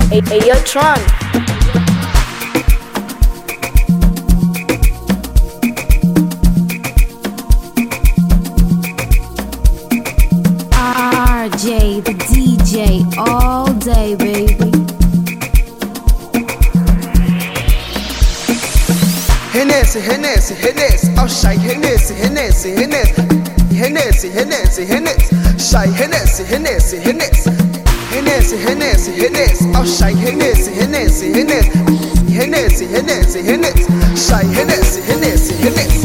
Hey, yo, Tron. RJ, the DJ, all day, baby. Hennessy, Hennessy, Hennessy, oh shy Hennessy, Hennessy, Hennessy, Hennessy, Hennessy, Hennessy, shy Hennessy, Hennessy, Hennessy, Hennessy, Hennessy, Hennessy, oh shy Hennessy, Hennessy, Hennessy, Hennessy, Hennessy, Hennessy, shy Hennessy, Hennessy, Hennessy.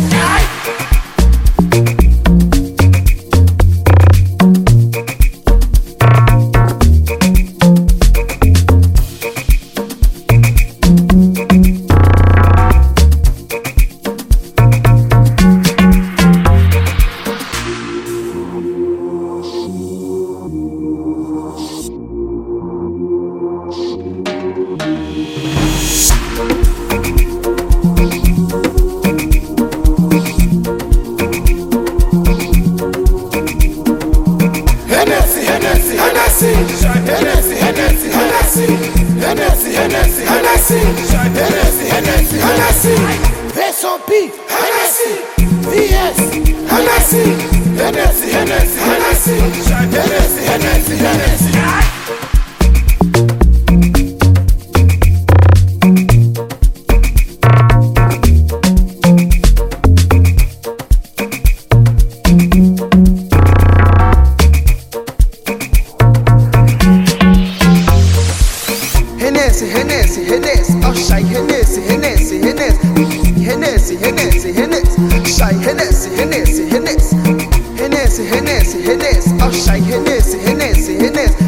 Hennessy, Hennessy, Hennessy, oh shy Hennessy, Hennessy, Hennessy, Hennessy, Hennessy, Hennessy, shy Hennessy, Hennessy, Hennessy, Hennessy, Hennessy, Hennessy, oh shy Hennessy, Hennessy, Hennessy.